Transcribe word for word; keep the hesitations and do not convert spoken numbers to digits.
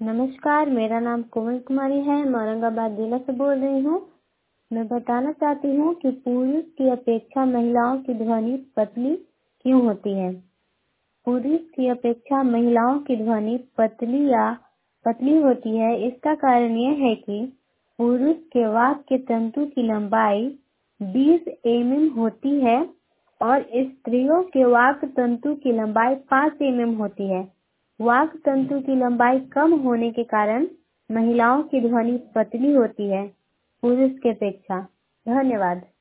नमस्कार, मेरा नाम कोमल कुमारी है। मैं औरंगाबाद जिला से बोल रही हूँ। मैं बताना चाहती हूँ कि पुरुष की अपेक्षा महिलाओं की ध्वनि पतली क्यों होती है। पुरुष की अपेक्षा महिलाओं की ध्वनि पतली या पतली होती है। इसका कारण यह है कि पुरुष के वाक के तंतु की लंबाई बीस एम एम होती है और स्त्रियों के वाक तंतु की लंबाई पाँच एम एम होती है। वाक तंतु की लंबाई कम होने के कारण महिलाओं की ध्वनि पतली होती है पुरुष की अपेक्षा। धन्यवाद।